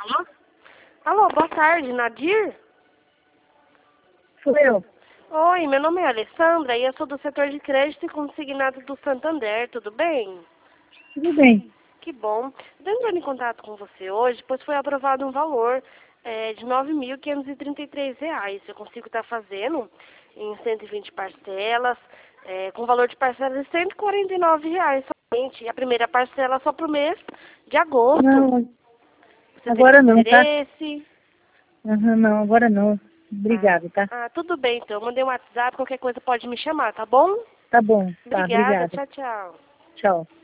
Alô? Alô, boa tarde, Nadir? Sou eu. Oi, meu nome é Alessandra e eu sou do setor de crédito e consignado do Santander, tudo bem? Tudo bem. Que bom. Estou entrando em contato com você hoje, pois foi aprovado um valor de R$ 9.533. Eu consigo estar fazendo em 120 parcelas, com valor de parcela de R$ 149 somente. E a primeira parcela só para o mês de agosto. Não, Você agora teria não, tá? interesse? Não, agora não. Obrigado, tá? Tudo bem, então. Eu mandei um WhatsApp, qualquer coisa pode me chamar, tá bom? Tá bom, tá, Obrigada, obrigada. tchau, tchau. Tchau.